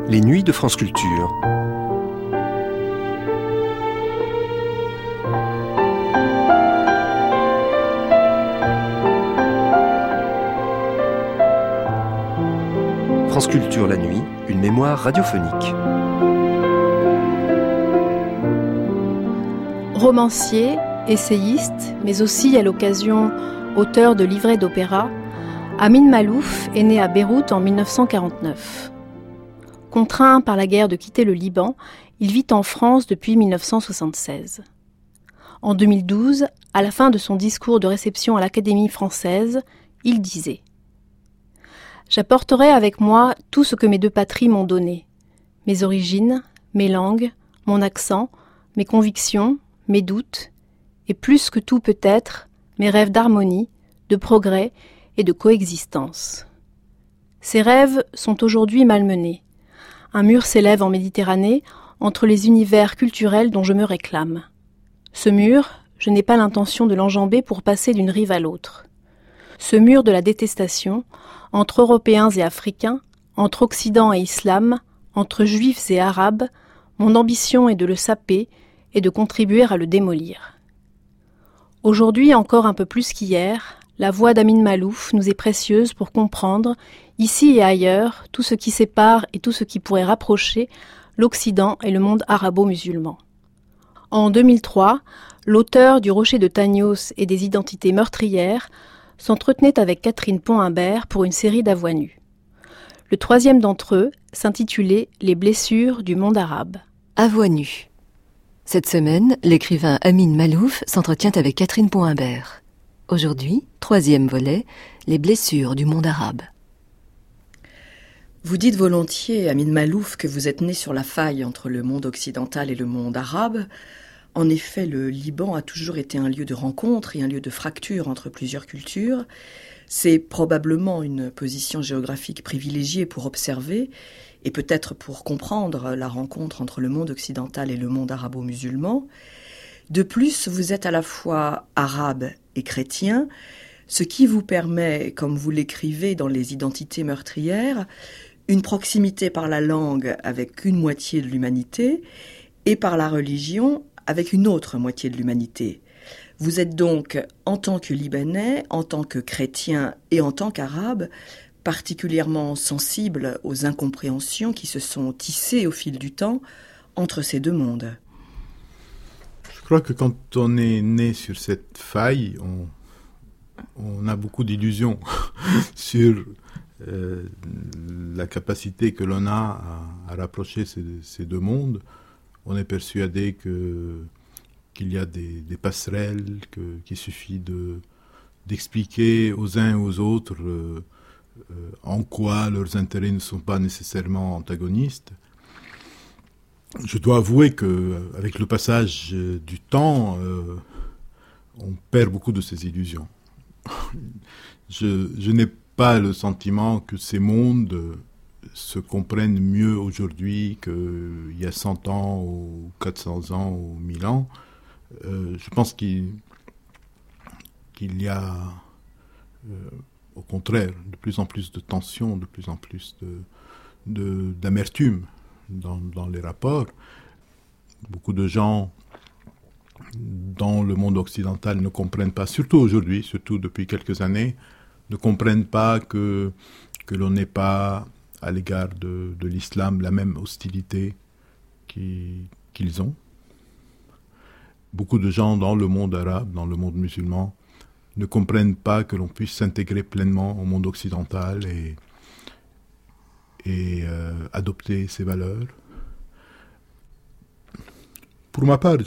Les nuits de France Culture. France Culture la nuit, une mémoire radiophonique. Romancier, essayiste, mais aussi à l'occasion auteur de livrets d'opéra, Amin Maalouf est né à Beyrouth en 1949. Contraint par la guerre de quitter le Liban, il vit en France depuis 1976. En 2012, à la fin de son discours de réception à l'Académie française, il disait « J'apporterai avec moi tout ce que mes deux patries m'ont donné, mes origines, mes langues, mon accent, mes convictions, mes doutes, et plus que tout peut-être, mes rêves d'harmonie, de progrès et de coexistence. Ces rêves sont aujourd'hui malmenés. Un mur s'élève en Méditerranée entre les univers culturels dont je me réclame. Ce mur, je n'ai pas l'intention de l'enjamber pour passer d'une rive à l'autre. Ce mur de la détestation, entre Européens et Africains, entre Occident et Islam, entre Juifs et Arabes, mon ambition est de le saper et de contribuer à le démolir. Aujourd'hui, encore un peu plus qu'hier, la voix d'Amin Maalouf nous est précieuse pour comprendre, ici et ailleurs, tout ce qui sépare et tout ce qui pourrait rapprocher l'Occident et le monde arabo-musulman. En 2003, l'auteur du Rocher de Tagnos et des identités meurtrières s'entretenait avec Catherine Pont-Imbert pour une série d'à voix nues. Le troisième d'entre eux s'intitulait « Les blessures du monde arabe ». À voix nues. Cette semaine, l'écrivain Amin Maalouf s'entretient avec Catherine Pont-Imbert. Aujourd'hui, troisième volet, les blessures du monde arabe. Vous dites volontiers, Amin Maalouf, que vous êtes né sur la faille entre le monde occidental et le monde arabe. En effet, le Liban a toujours été un lieu de rencontre et un lieu de fracture entre plusieurs cultures. C'est probablement une position géographique privilégiée pour observer et peut-être pour comprendre la rencontre entre le monde occidental et le monde arabo-musulman. De plus, vous êtes à la fois arabe et chrétien, ce qui vous permet, comme vous l'écrivez dans Les identités meurtrières, une proximité par la langue avec une moitié de l'humanité et par la religion avec une autre moitié de l'humanité. Vous êtes donc, en tant que Libanais, en tant que chrétien et en tant qu'arabe, particulièrement sensible aux incompréhensions qui se sont tissées au fil du temps entre ces deux mondes. Je crois que quand on est né sur cette faille, on a beaucoup d'illusions sur la capacité que l'on a à rapprocher ces deux mondes. On est persuadé qu'il y a des passerelles, qu'il suffit d'expliquer aux uns et aux autres en quoi leurs intérêts ne sont pas nécessairement antagonistes. Je dois avouer qu'avec le passage du temps, on perd beaucoup de ces illusions. Je n'ai pas le sentiment que ces mondes se comprennent mieux aujourd'hui qu'il y a 100 ans ou 400 ans ou 1000 ans. Je pense qu'il y a au contraire de plus en plus de tensions, de plus en plus d'amertume dans les rapports. Beaucoup de gens dans le monde occidental ne comprennent pas, surtout aujourd'hui, surtout depuis quelques années, ne comprennent pas que l'on n'ait pas à l'égard de l'islam la même hostilité qu'ils ont. Beaucoup de gens dans le monde arabe, dans le monde musulman, ne comprennent pas que l'on puisse s'intégrer pleinement au monde occidental et adopter ses valeurs. Pour ma part,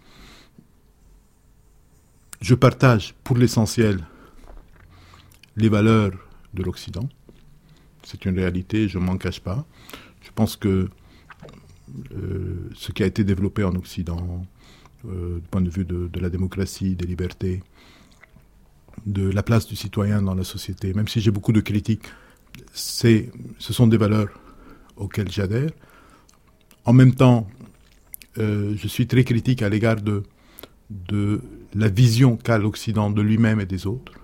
je partage pour l'essentiel les valeurs de l'Occident. C'est une réalité, je ne m'en cache pas. Je pense que ce qui a été développé en Occident, du point de vue de la démocratie, des libertés, de la place du citoyen dans la société, même si j'ai beaucoup de critiques, ce sont des valeurs auxquelles j'adhère. En même temps, je suis très critique à l'égard de la vision qu'a l'Occident de lui-même et des autres.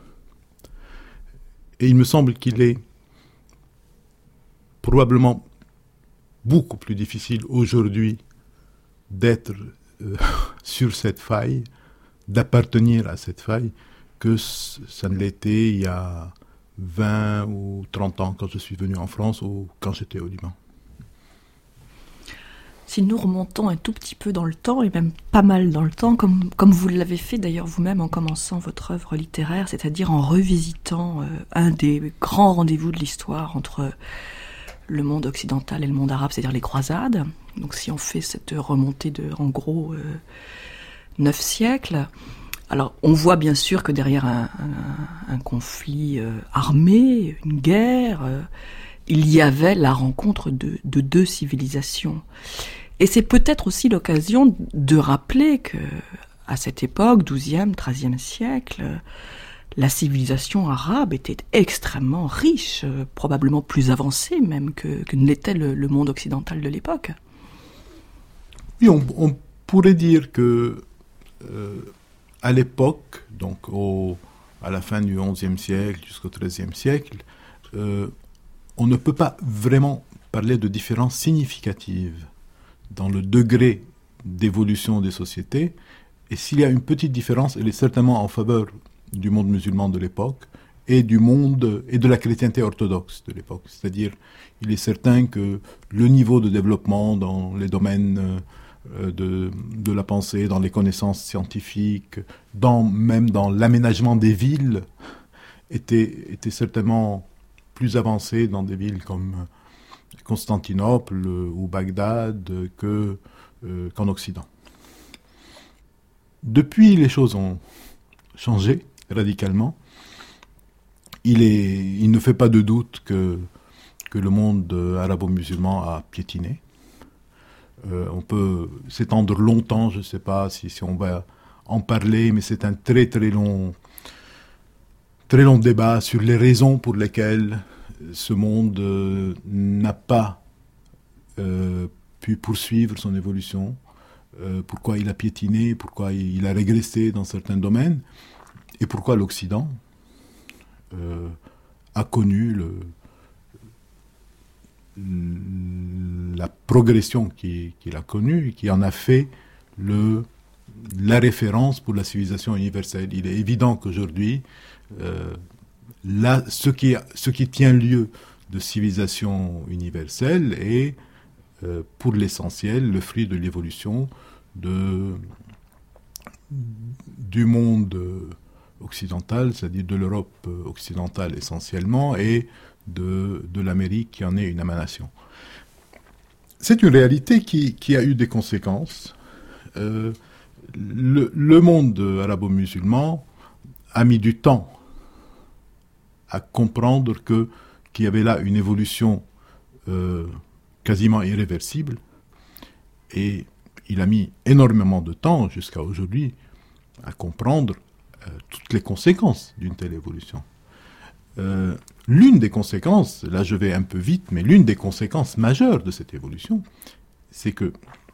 Et il me semble qu'il est probablement beaucoup plus difficile aujourd'hui d'être sur cette faille, d'appartenir à cette faille, que ça ne l'était il y a 20 ou 30 ans quand je suis venu en France ou quand j'étais au Liban. Si nous remontons un tout petit peu dans le temps, et même pas mal dans le temps, comme vous l'avez fait d'ailleurs vous-même en commençant votre œuvre littéraire, c'est-à-dire en revisitant un des grands rendez-vous de l'histoire entre le monde occidental et le monde arabe, c'est-à-dire les croisades. Donc si on fait cette remontée de, en gros, 9 siècles, alors on voit bien sûr que derrière un conflit armé, une guerre, il y avait la rencontre de deux civilisations. Et c'est peut-être aussi l'occasion de rappeler que, à cette époque, 12e, 13e siècle, la civilisation arabe était extrêmement riche, probablement plus avancée même que ne l'était le monde occidental de l'époque. Oui, on pourrait dire que à l'époque, donc à la fin du XIe siècle jusqu'au XIIIe siècle, on ne peut pas vraiment parler de différence significative dans le degré d'évolution des sociétés. Et s'il y a une petite différence, elle est certainement en faveur du monde musulman de l'époque et du monde et de la chrétienté orthodoxe de l'époque. C'est-à-dire, il est certain que le niveau de développement dans les domaines de la pensée, dans les connaissances scientifiques, même dans l'aménagement des villes, était certainement plus avancé dans des villes comme Constantinople ou Bagdad qu'en Occident. Depuis, les choses ont changé radicalement. Il ne fait pas de doute que le monde arabo-musulman a piétiné. On peut s'étendre longtemps, je ne sais pas si on va en parler, mais c'est un très très long débat sur les raisons pour lesquelles ce monde n'a pas pu poursuivre son évolution, pourquoi il a piétiné, pourquoi il a régressé dans certains domaines, et pourquoi l'Occident a connu la progression qu'il a connue et qui en a fait la référence pour la civilisation universelle. Il est évident qu'aujourd'hui, ce qui tient lieu de civilisation universelle est, pour l'essentiel, le fruit de l'évolution du monde occidental, c'est-à-dire de l'Europe occidentale essentiellement, et de l'Amérique qui en est une émanation. C'est une réalité qui a eu des conséquences. Le monde arabo-musulman a mis du temps à comprendre qu'il y avait là une évolution quasiment irréversible, et il a mis énormément de temps jusqu'à aujourd'hui à comprendre toutes les conséquences d'une telle évolution. L'une des conséquences, là je vais un peu vite, mais l'une des conséquences majeures de cette évolution, c'est que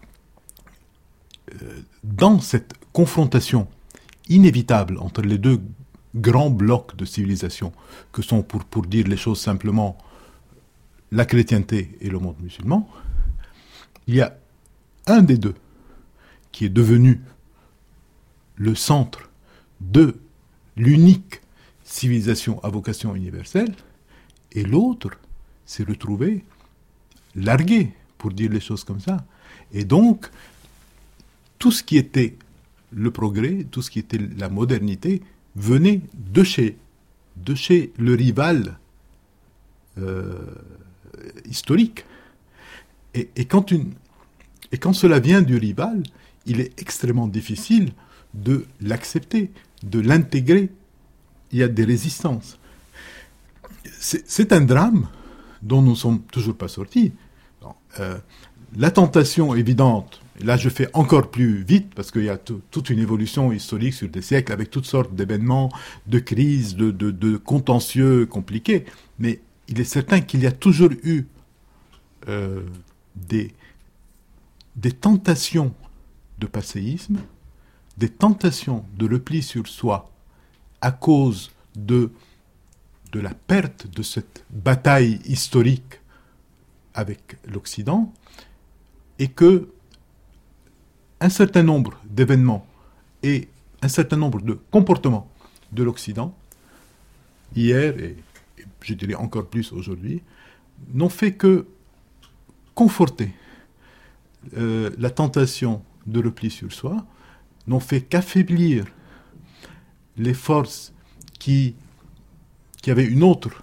dans cette confrontation inévitable entre les deux grands blocs de civilisation, que sont, pour dire les choses simplement, la chrétienté et le monde musulman, il y a un des deux qui est devenu le centre de l'unique civilisation à vocation universelle, et l'autre s'est retrouvé largué, pour dire les choses comme ça. Et donc, tout ce qui était le progrès, tout ce qui était la modernité, venait de chez le rival historique. Et quand cela vient du rival, il est extrêmement difficile de l'accepter, de l'intégrer. Il y a des résistances. C'est un drame dont nous ne sommes toujours pas sortis. La tentation évidente, et là je fais encore plus vite, parce qu'il y a toute une évolution historique sur des siècles, avec toutes sortes d'événements, de crises, de contentieux compliqués, mais il est certain qu'il y a toujours eu des tentations de passéisme, des tentations de repli sur soi, à cause de la perte de cette bataille historique avec l'Occident, et que un certain nombre d'événements et un certain nombre de comportements de l'Occident, hier et je dirais encore plus aujourd'hui, n'ont fait que conforter la tentation de repli sur soi, n'ont fait qu'affaiblir les forces qui avaient une autre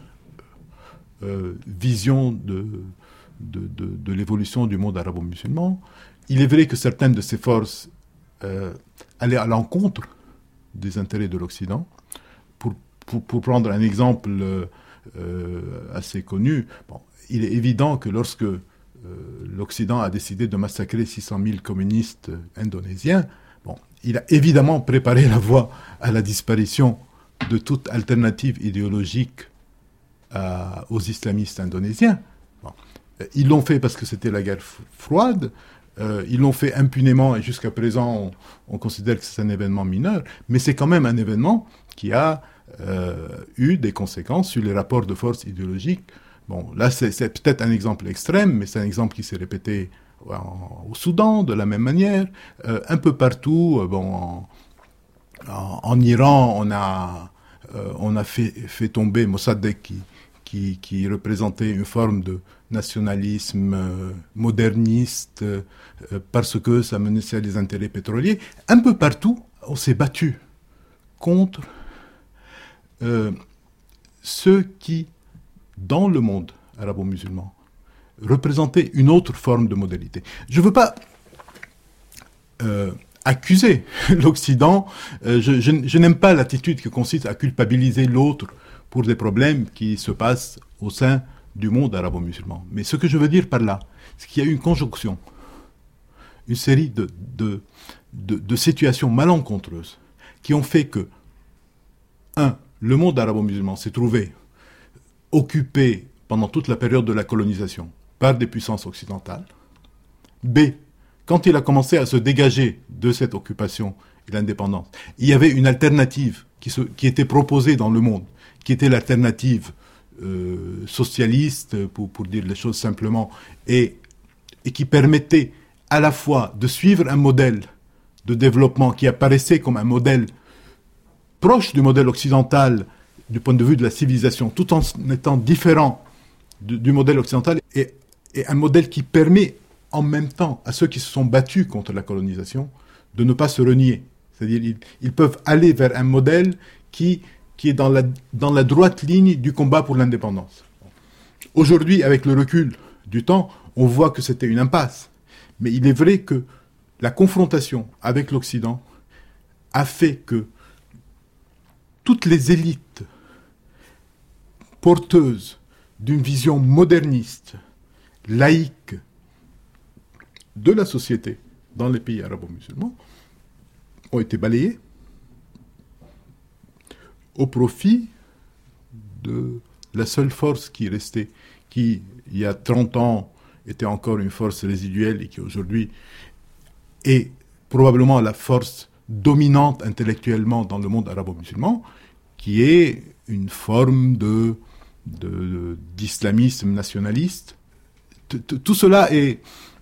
vision de l'évolution du monde arabo-musulman. Il est vrai que certaines de ces forces allaient à l'encontre des intérêts de l'Occident. Pour prendre un exemple assez connu, il est évident que lorsque l'Occident a décidé de massacrer 600 000 communistes indonésiens, il a évidemment préparé la voie à la disparition de toute alternative idéologique aux islamistes indonésiens. Ils l'ont fait parce que c'était la guerre froide, ils l'ont fait impunément et jusqu'à présent on considère que c'est un événement mineur, mais c'est quand même un événement qui a eu des conséquences sur les rapports de force idéologiques. Là c'est peut-être un exemple extrême, mais c'est un exemple qui s'est répété au Soudan de la même manière, un peu partout. En Iran, on a fait tomber Mossadegh qui représentait une forme de nationalisme moderniste parce que ça menaçait les intérêts pétroliers. Un peu partout, on s'est battu contre ceux qui, dans le monde arabo-musulman, représentaient une autre forme de modalité. Je ne veux pas accuser l'Occident. Je n'aime pas l'attitude qui consiste à culpabiliser l'autre pour des problèmes qui se passent au sein du monde arabo-musulman. Mais ce que je veux dire par là, c'est qu'il y a eu une conjonction, une série de situations malencontreuses qui ont fait que, le monde arabo-musulman s'est trouvé occupé pendant toute la période de la colonisation par des puissances occidentales. B, quand il a commencé à se dégager de cette occupation et l'indépendance, il y avait une alternative qui était proposée dans le monde, qui était l'alternative socialiste, pour dire les choses simplement, et qui permettait à la fois de suivre un modèle de développement qui apparaissait comme un modèle proche du modèle occidental du point de vue de la civilisation, tout en étant différent du modèle occidental, et un modèle qui permet en même temps à ceux qui se sont battus contre la colonisation de ne pas se renier. C'est-à-dire ils peuvent aller vers un modèle qui est dans la droite ligne du combat pour l'indépendance. Aujourd'hui, avec le recul du temps, on voit que c'était une impasse. Mais il est vrai que la confrontation avec l'Occident a fait que toutes les élites porteuses d'une vision moderniste, laïque de la société dans les pays arabo-musulmans ont été balayées au profit de la seule force qui restait, qui, il y a 30 ans, était encore une force résiduelle et qui aujourd'hui est probablement la force dominante intellectuellement dans le monde arabo-musulman, qui est une forme d'islamisme nationaliste. Tout cela est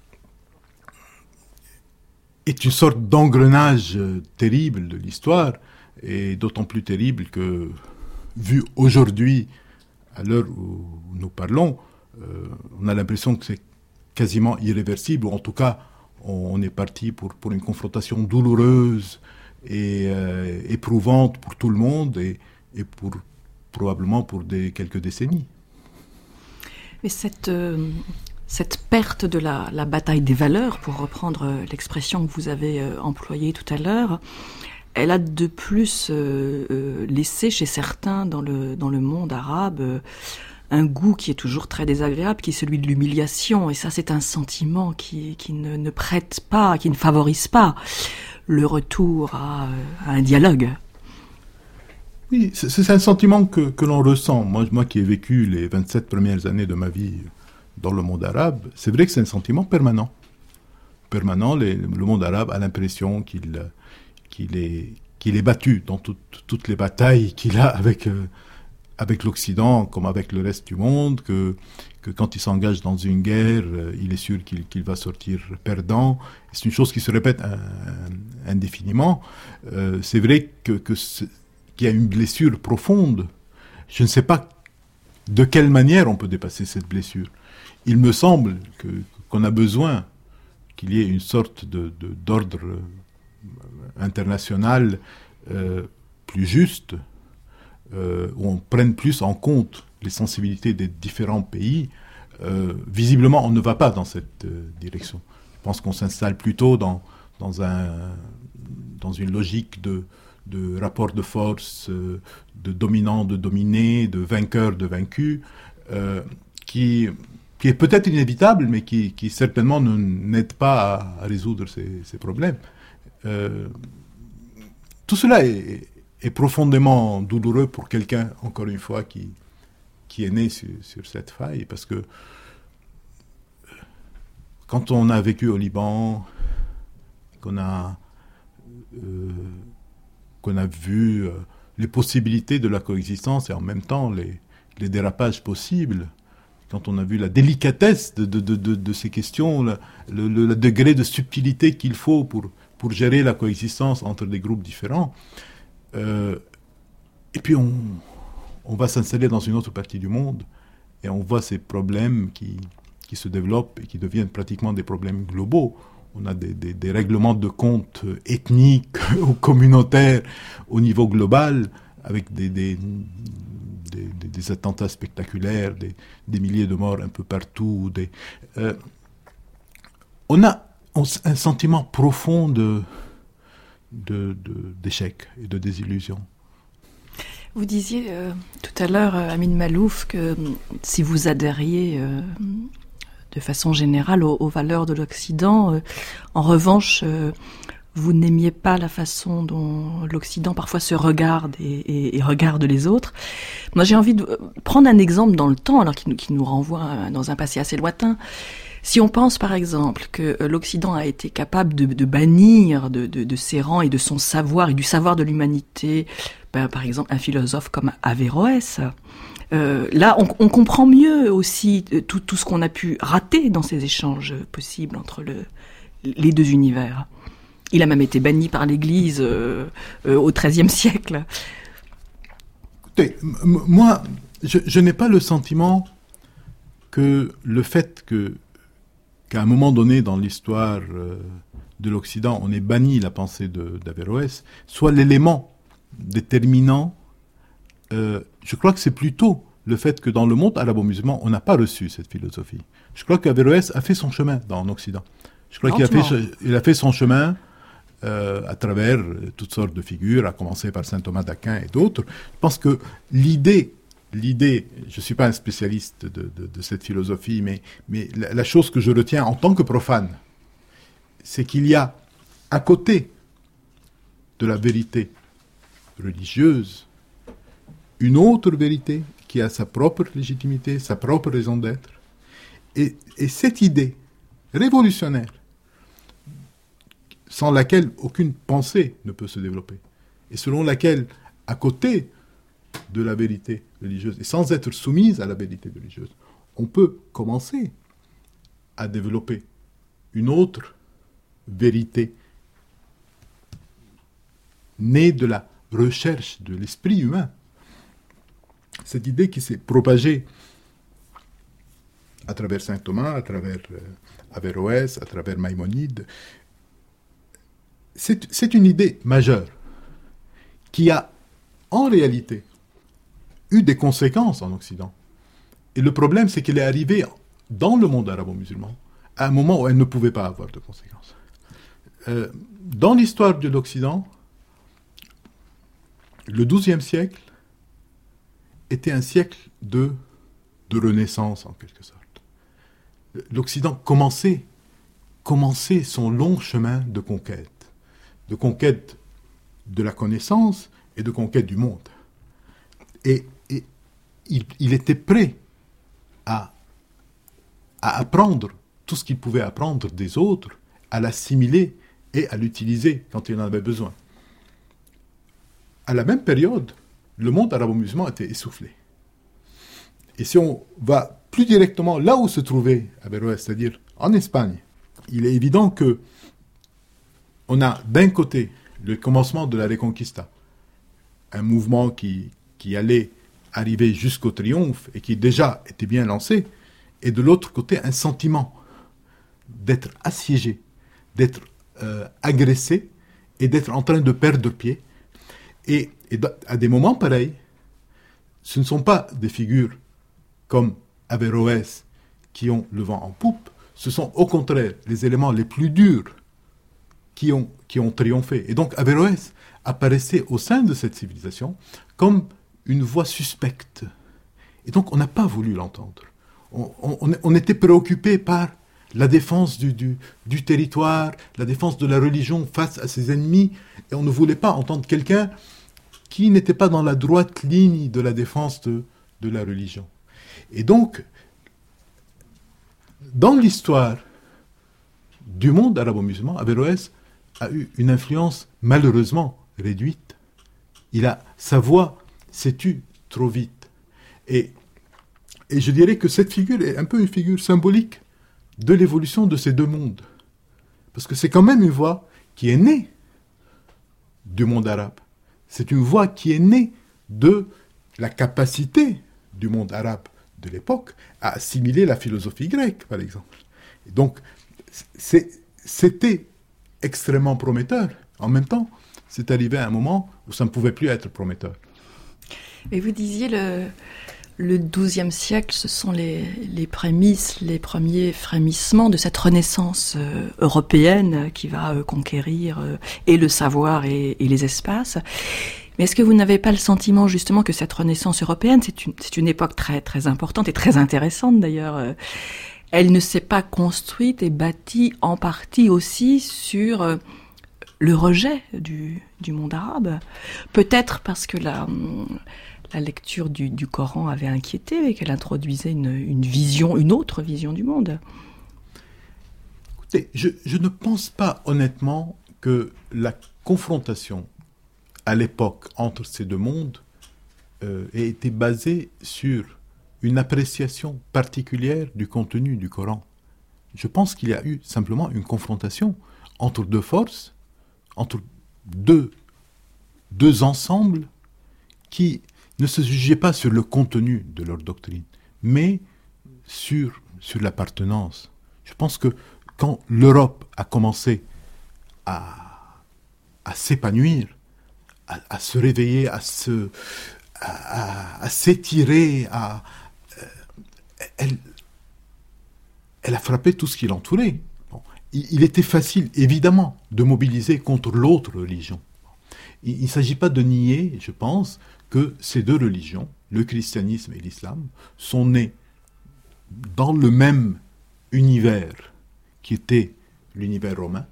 une sorte d'engrenage terrible de l'histoire, et d'autant plus terrible que, vu aujourd'hui, à l'heure où nous parlons, on a l'impression que c'est quasiment irréversible, ou en tout cas, on est parti pour une confrontation douloureuse et éprouvante pour tout le monde, et probablement pour quelques décennies. Mais cette perte de la bataille des valeurs, pour reprendre l'expression que vous avez employée tout à l'heure, elle a de plus laissé chez certains dans le monde arabe un goût qui est toujours très désagréable, qui est celui de l'humiliation. Et ça, c'est un sentiment qui ne prête pas, qui ne favorise pas le retour à un dialogue. Oui, c'est un sentiment que l'on ressent. Moi qui ai vécu les 27 premières années de ma vie dans le monde arabe, c'est vrai que c'est un sentiment permanent. Permanent, le monde arabe a l'impression qu'il est battu dans toutes les batailles qu'il a avec l'Occident comme avec le reste du monde, que que quand il s'engage dans une guerre, il est sûr qu'il va sortir perdant. C'est une chose qui se répète indéfiniment. C'est vrai qu'il y a une blessure profonde. Je ne sais pas de quelle manière on peut dépasser cette blessure. Il me semble qu'on a besoin qu'il y ait une sorte d'ordre international plus juste, où on prenne plus en compte les sensibilités des différents pays. Visiblement, on ne va pas dans cette direction. Je pense qu'on s'installe plutôt dans une logique de rapport de force, de dominant, de dominé, de vainqueur, de vaincu, qui est peut-être inévitable, mais qui certainement n'aide pas à résoudre ces problèmes. Tout cela est profondément douloureux pour quelqu'un, encore une fois, qui est né sur cette faille, parce que quand on a vécu au Liban, qu'on a vu les possibilités de la coexistence et en même temps les dérapages possibles, quand on a vu la délicatesse de ces questions, le degré de subtilité qu'il faut pour gérer la coexistence entre des groupes différents, et puis on va s'installer dans une autre partie du monde et on voit ces problèmes qui se développent et qui deviennent pratiquement des problèmes globaux. On a des règlements de compte ethniques ou communautaires au niveau global, avec des attentats spectaculaires, des milliers de morts un peu partout. On a un sentiment profond d'échec et de désillusion. Vous disiez tout à l'heure, Amin Maalouf, que si vous adhériez de façon générale aux valeurs de l'Occident, en revanche, vous n'aimiez pas la façon dont l'Occident parfois se regarde et regarde les autres. Moi, j'ai envie de prendre un exemple dans le temps, alors qui nous renvoie dans un passé assez lointain. Si on pense par exemple que l'Occident a été capable de bannir de ses rangs et de son savoir et du savoir de l'humanité, par exemple un philosophe comme Averroès, là on comprend mieux aussi tout ce qu'on a pu rater dans ces échanges possibles entre les deux univers. Il a même été banni par l'Église au XIIIe siècle. Écoutez, moi, je n'ai pas le sentiment que le fait qu'à un moment donné dans l'histoire de l'Occident, on ait banni la pensée d'Averroès, soit l'élément déterminant. Je crois que c'est plutôt le fait que dans le monde arabo-musulman, on n'a pas reçu cette philosophie. Je crois qu'Averroès a fait son chemin en Occident. Je crois qu'il a fait son chemin à travers toutes sortes de figures, à commencer par saint Thomas d'Aquin et d'autres. Je pense que l'idée, je ne suis pas un spécialiste de cette philosophie, mais la chose que je retiens en tant que profane, c'est qu'il y a, à côté de la vérité religieuse, une autre vérité qui a sa propre légitimité, sa propre raison d'être. Et cette idée révolutionnaire, sans laquelle aucune pensée ne peut se développer, et selon laquelle, à côté de la vérité religieuse, et sans être soumise à la vérité religieuse, on peut commencer à développer une autre vérité née de la recherche de l'esprit humain. Cette idée qui s'est propagée à travers saint Thomas, à travers Averroès, à travers Maïmonide, c'est une idée majeure qui a en réalité eu des conséquences en Occident. Et le problème, c'est qu'elle est arrivée dans le monde arabo-musulman à un moment où elle ne pouvait pas avoir de conséquences. Dans l'histoire de l'Occident, le XIIe siècle était un siècle de renaissance, en quelque sorte. L'Occident commençait son long chemin de conquête de la connaissance et de conquête du monde. Et il était prêt à apprendre tout ce qu'il pouvait apprendre des autres, à l'assimiler et à l'utiliser quand il en avait besoin. À la même période, le monde arabo-musulman était essoufflé. Et si on va plus directement là où se trouvait Averroès, c'est-à-dire en Espagne, il est évident que on a d'un côté le commencement de la Reconquista, un mouvement qui allait arriver jusqu'au triomphe et qui déjà était bien lancé, et de l'autre côté un sentiment d'être assiégé, d'être agressé et d'être en train de perdre pied. Et à des moments pareils, ce ne sont pas des figures comme Averroès qui ont le vent en poupe, ce sont au contraire les éléments les plus durs qui ont triomphé. Et donc Averroès apparaissait au sein de cette civilisation comme une voix suspecte. Et donc on n'a pas voulu l'entendre. On était préoccupé par la défense du territoire, la défense de la religion face à ses ennemis, et on ne voulait pas entendre quelqu'un qui n'était pas dans la droite ligne de la défense de la religion. Et donc, dans l'histoire du monde arabo-musulman, Averroès a eu une influence malheureusement réduite. Sa voix s'est tue trop vite. Et je dirais que cette figure est un peu une figure symbolique de l'évolution de ces deux mondes. Parce que c'est quand même une voix qui est née du monde arabe. C'est une voix qui est née de la capacité du monde arabe de l'époque à assimiler la philosophie grecque, par exemple. Et donc, c'était extrêmement prometteur. En même temps, c'est arrivé à un moment où ça ne pouvait plus être prometteur. Et vous disiez le XIIe siècle, ce sont les prémices, les premiers frémissements de cette renaissance européenne qui va conquérir et le savoir et les espaces. Mais est-ce que vous n'avez pas le sentiment justement que cette renaissance européenne, c'est une époque très, très importante et très intéressante d'ailleurs, elle ne s'est pas construite et bâtie en partie aussi sur le rejet du monde arabe? Peut-être parce que la lecture du Coran avait inquiété et qu'elle introduisait une autre vision du monde. Écoutez, je ne pense pas honnêtement que la confrontation à l'époque entre ces deux mondes ait été basée sur une appréciation particulière du contenu du Coran. Je pense qu'il y a eu simplement une confrontation entre deux forces, entre deux ensembles qui ne se jugeaient pas sur le contenu de leur doctrine, mais sur l'appartenance. Je pense que quand l'Europe a commencé à s'épanouir, à se réveiller, à s'étirer, elle a frappé tout ce qui l'entourait. Bon, il était facile, évidemment, de mobiliser contre l'autre religion. Il ne s'agit pas de nier, je pense, que ces deux religions, le christianisme et l'islam, sont nées dans le même univers qui était l'univers romain.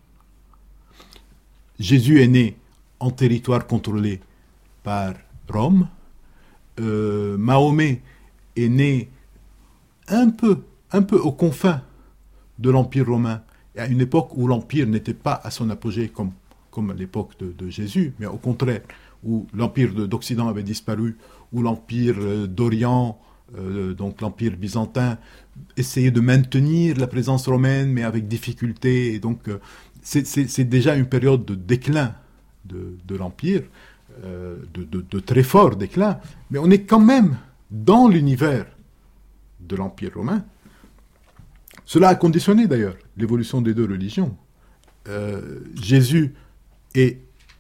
Jésus est né en territoire contrôlé par Rome. Mahomet est né un peu aux confins de l'Empire romain, à une époque où l'Empire n'était pas à son apogée comme à l'époque de Jésus, mais au contraire, où l'Empire d'Occident avait disparu, où l'Empire d'Orient, donc l'Empire byzantin, essayait de maintenir la présence romaine, mais avec difficulté. Et donc, c'est déjà une période de déclin de l'Empire, de très fort déclin, mais on est quand même dans l'univers de l'Empire romain. Cela a conditionné d'ailleurs l'évolution des deux religions. Jésus est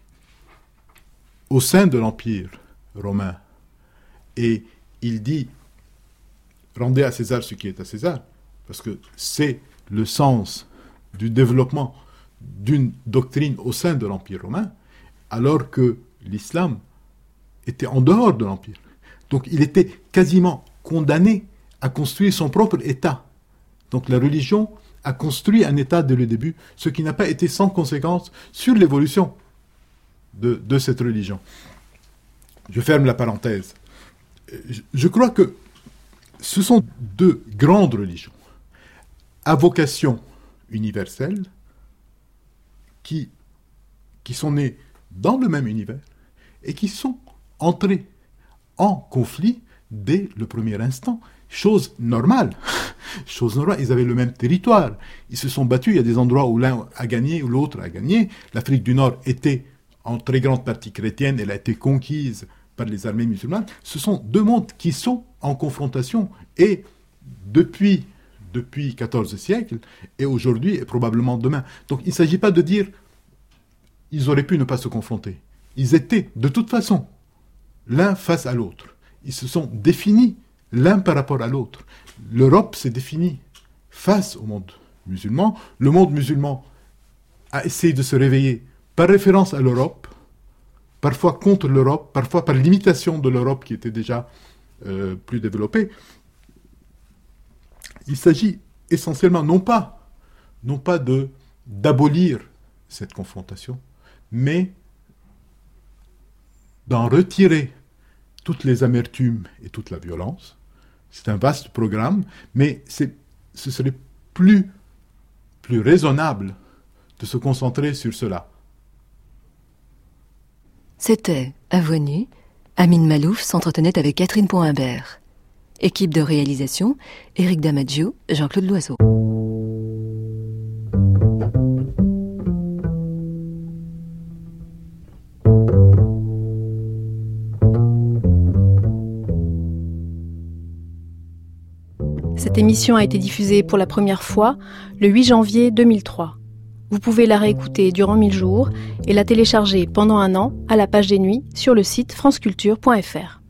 au sein de l'Empire romain et il dit « Rendez à César ce qui est à César », parce que c'est le sens du développement d'une doctrine au sein de l'Empire romain, alors que l'islam était en dehors de l'Empire. Donc il était quasiment condamné à construire son propre État. Donc la religion a construit un État dès le début, ce qui n'a pas été sans conséquence sur l'évolution de cette religion. Je ferme la parenthèse. Je crois que ce sont deux grandes religions à vocation universelle qui sont nées dans le même univers et qui sont entrées en conflit dès le premier instant. Chose normale. Ils avaient le même territoire. Ils se sont battus. Il y a des endroits où l'un a gagné, où l'autre a gagné. L'Afrique du Nord était en très grande partie chrétienne. Elle a été conquise par les armées musulmanes. Ce sont deux mondes qui sont en confrontation. Et depuis 14 siècles, et aujourd'hui, et probablement demain. Donc il ne s'agit pas de dire ils auraient pu ne pas se confronter. Ils étaient, de toute façon, l'un face à l'autre. Ils se sont définis l'un par rapport à l'autre. L'Europe s'est définie face au monde musulman. Le monde musulman a essayé de se réveiller par référence à l'Europe, parfois contre l'Europe, parfois par l'imitation de l'Europe qui était déjà plus développée. Il s'agit essentiellement non pas d'abolir cette confrontation, mais d'en retirer toutes les amertumes et toute la violence. C'est un vaste programme, mais ce serait plus raisonnable de se concentrer sur cela. C'était, à Voix Nue, Amine Malouf s'entretenait avec Catherine Point-Imbert. Équipe de réalisation, Éric Damaggio, Jean-Claude Loiseau. Cette émission a été diffusée pour la première fois le 8 janvier 2003. Vous pouvez la réécouter durant 1000 jours et la télécharger pendant un an à la page des nuits sur le site franceculture.fr.